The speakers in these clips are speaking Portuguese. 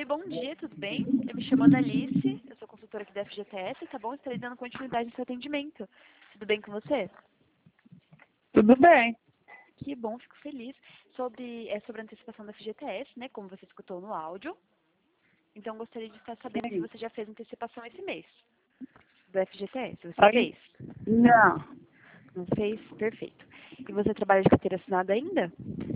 Oi, bom dia, tudo bem? Eu me chamo Analice, eu sou consultora aqui da FGTS, tá bom? Estarei dando continuidade no seu atendimento. Tudo bem com você? Tudo bem. Que bom, fico feliz. Sobre a antecipação da FGTS, né? Como você escutou no áudio. Então, gostaria de estar sabendo se Sim. você já fez antecipação esse mês do FGTS. Você Aí, fez? não, Não fez? Perfeito. E você trabalha de carteira assinada ainda?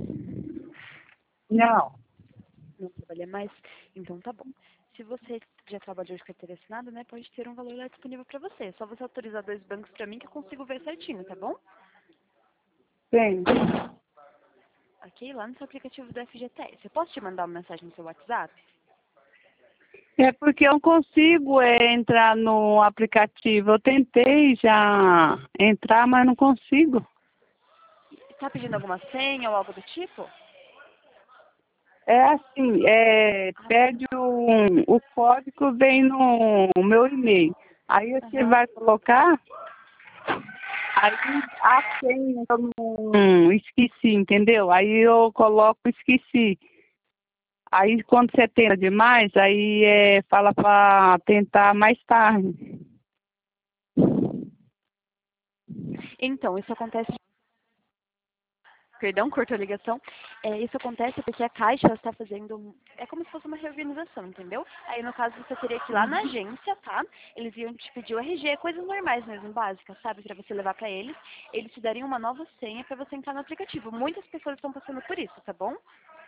não. Não trabalha mais? Então tá bom. Se você já trabalhou de carteira assinada, né, pode ter um valor lá disponível para você. É só você autorizar 2 bancos para mim que eu consigo ver certinho, tá bom? Sim. Ok? Lá no seu aplicativo do FGTS. Eu posso te mandar uma mensagem no seu WhatsApp? É porque eu não consigo entrar no aplicativo. Eu tentei já entrar, mas não consigo. Está pedindo alguma senha ou algo do tipo? É assim, pede o código vem no meu e-mail. Aí você Aham. vai colocar, aí a senha eu não esqueci, entendeu? Aí eu coloco esqueci. Aí quando você tenta demais, aí fala para tentar mais tarde. Então, isso acontece. Perdão, cortou a ligação. Isso acontece porque a Caixa ela está fazendo. É como se fosse uma reorganização, entendeu? Aí, no caso, você teria que ir lá na agência, tá? Eles iam te pedir o RG, coisas normais mesmo, básicas, sabe? Pra você levar pra eles. Eles te dariam uma nova senha pra você entrar no aplicativo. Muitas pessoas estão passando por isso, tá bom?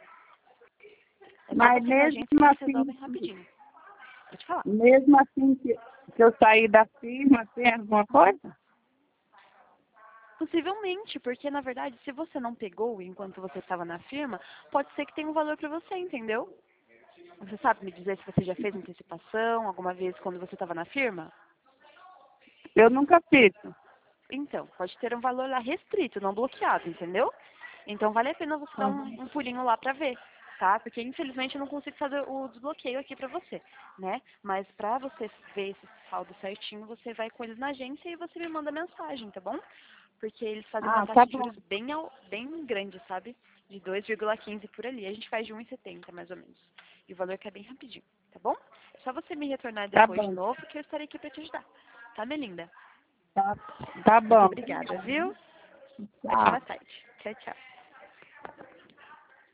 É só Mas você ir na agência que eles resolvem rapidinho. Pode falar. mesmo assim que eu saí da firma, tem alguma coisa? Possivelmente, porque na verdade, se você não pegou enquanto você estava na firma, pode ser que tenha um valor pra você, entendeu? Você sabe me dizer se você já fez antecipação alguma vez quando você estava na firma? Eu nunca fiz. Então, pode ter um valor lá restrito, não bloqueado, entendeu? Então vale a pena você dar um pulinho lá pra ver, tá? Porque infelizmente eu não consigo fazer o desbloqueio aqui pra você, né? Mas pra você ver esse saldo certinho, você vai com eles na agência e você me manda mensagem, tá bom? Porque eles fazem uma Ah, taxa tá de bom. juros bem grande, sabe? De 2,15 por ali. A gente faz de 1,70 mais ou menos. E o valor que é bem rapidinho, tá bom? É só você me retornar Tá depois de bom. novo que eu estarei aqui pra te ajudar. Tá, minha linda? Tá, tá Muito bom. obrigada, viu? Ótima Tchau. tarde. Tchau, tchau.